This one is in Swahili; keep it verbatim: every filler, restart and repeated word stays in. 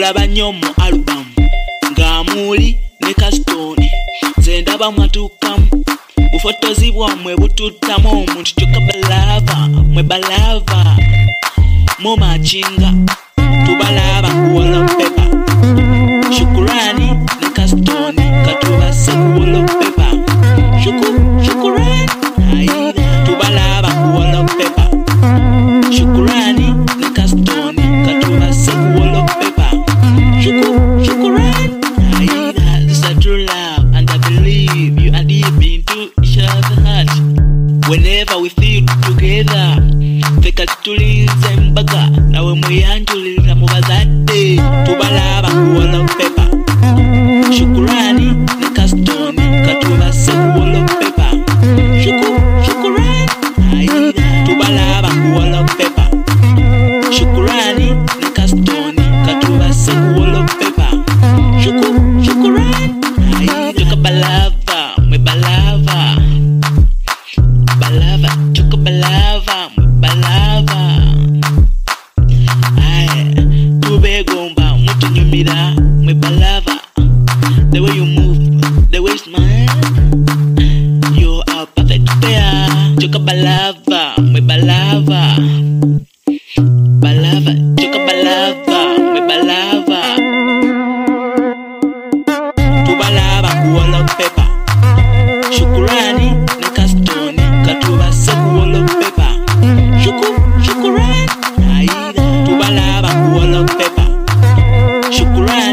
Mulaba nnyo mu album ng'amuli ne Kastoni nze ndaba mwatuukamu bufotozi bwammwe bututtamu omuntu kyokka balava mwe balava mu machinga tubalaba ku wallpaper Shukurani ne Kastoni katubase ku wallpaper Shuku Shukurani aida tubalaba ku wallpaper Shukurani ne Kastoni katubase ku wallpaper Shuku Shukurani aida this is a true love and I believe you are deep into each other's heart whenever we feel together feka tulinze mbaga nawe muyanjulira mu bazadde tubalaba ku wallpaper Shukurani ne Kastoni katubase ku wallpaper Shuku Shukurani aida tubalaba ku wallpaper Shukurani ne Kastoni katubase ku wallpaper Shuku Shukurani aida choka balava mwe balava balava choka balava mwe balava aye tubegomba mutunyumira mwe balava the way you move the way you smile you are perfect pair choka balava mwe balava balava choka balava mwe balava tubalaba ku wallpaper Shukurani ne Kastoni katubase ku wallpaper Shuku Shukurani aida tubalaba ku wallpaper Shukurani